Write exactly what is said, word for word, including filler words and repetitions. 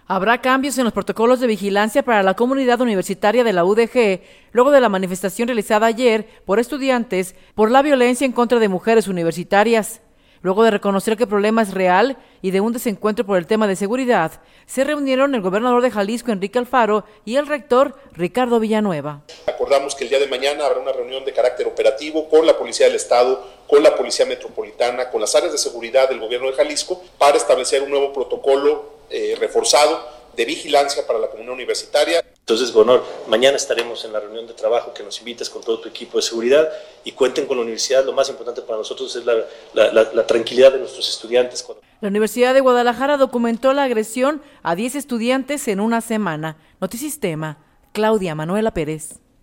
Habrá cambios en los protocolos de vigilancia para la comunidad universitaria de la U D G, luego de la manifestación realizada ayer por estudiantes por la violencia en contra de mujeres universitarias. Luego de reconocer que el problema es real y de un desencuentro por el tema de seguridad, se reunieron el gobernador de Jalisco, Enrique Alfaro, y el rector, Ricardo Villanueva. Acordamos que el día de mañana habrá una reunión de carácter operativo con la Policía del Estado, con la Policía Metropolitana, con las áreas de seguridad del gobierno de Jalisco, para establecer un nuevo protocolo eh, reforzado de vigilancia para la comunidad universitaria. Entonces, Gonor, mañana estaremos en la reunión de trabajo que nos invitas con todo tu equipo de seguridad y cuenten con la universidad. Lo más importante para nosotros es la, la, la, la tranquilidad de nuestros estudiantes. La Universidad de Guadalajara documentó la agresión a diez estudiantes en una semana. Notisistema, Claudia Manuela Pérez.